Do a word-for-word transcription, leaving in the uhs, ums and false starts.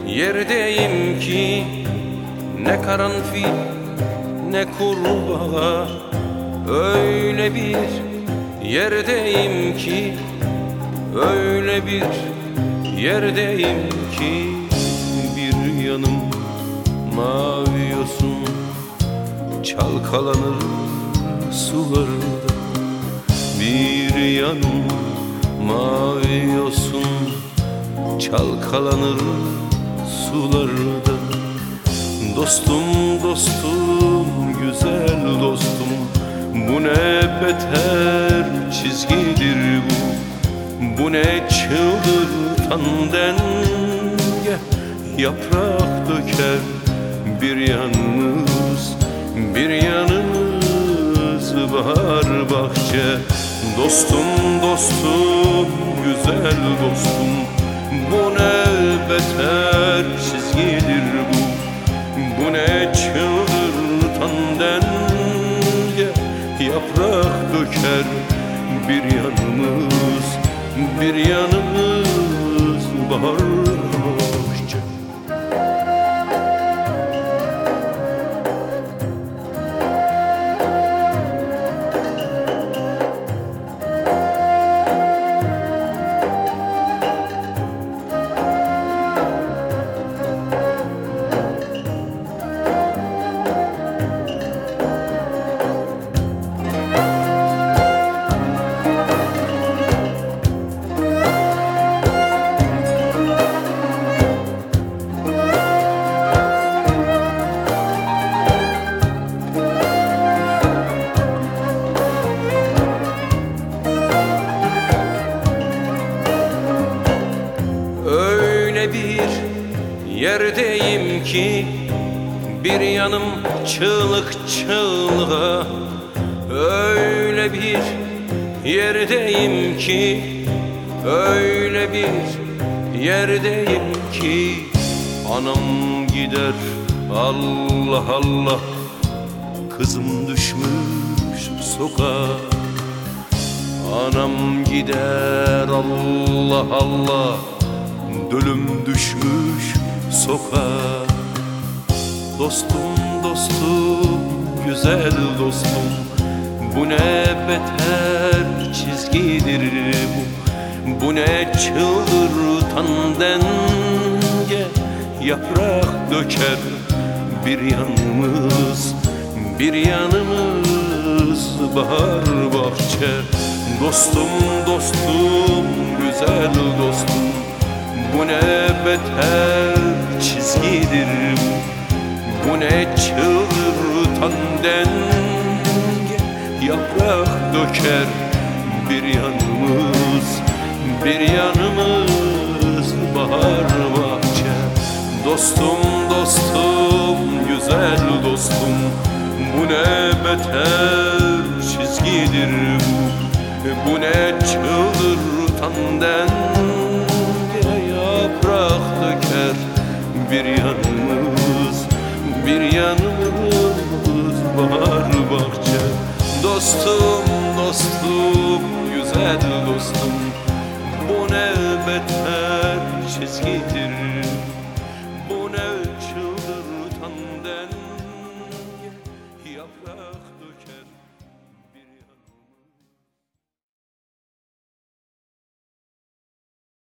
yerdeyim ki ne karanfil ne kurbağa. Öyle bir yerdeyim ki, öyle bir yerdeyim ki, bir yanım mavi yosun çalkalanır sularda. Bir yanım mavi yosun çalkalanır sularda. Dostum, dostum, güzel dostum, bu ne beter çizgidir bu. Bu ne çıldırtan denge, yaprak döker bir yanımız, bir yanımız bahar bahçe. Dostum, dostum, güzel dostum, bu ne beter çizgidir bu. Bu ne çıldırtan denge, yaprak döker bir yanımız, bir yanımız bahar bahçe. Bir yerdeyim ki, bir yanım çığlık çığlığa. Öyle bir yerdeyim ki, öyle bir yerdeyim ki, anam gider Allah Allah, kızım düşmüş sokağa. Anam gider Allah Allah, dölüm düşmüş sokağa. Dostum, dostum, güzel dostum, bu ne beter çizgidir bu. Bu ne çıldırtan denge, yaprak döker bir yanımız, bir yanımız bahar bahçe. Dostum, dostum, güzel dostum, bu ne beter çizgidir bu. Bu ne çıldırtan denge, yaprak döker bir yanımız, bir yanımız bahar bahçe. Dostum, dostum, güzel dostum, bu ne beter çizgidir bu. Bu ne çıldırtan denge, yaprak döker bir yanımız, bir yanımız bahar